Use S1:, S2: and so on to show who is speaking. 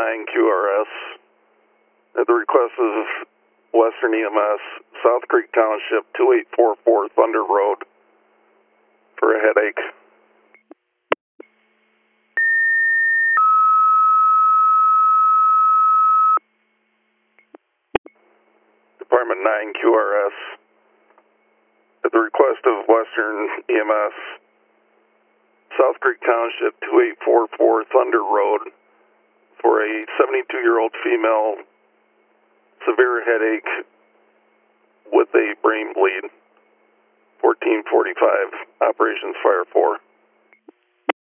S1: QRS, at the request of Western EMS, South Creek Township, 2844 Thunder Road, for a headache. Department 9 QRS, at the request of Western EMS, South Creek Township, 2844 Thunder Road, for a 72-year-old female, severe headache with a brain bleed. 1445, Operations Fire 4.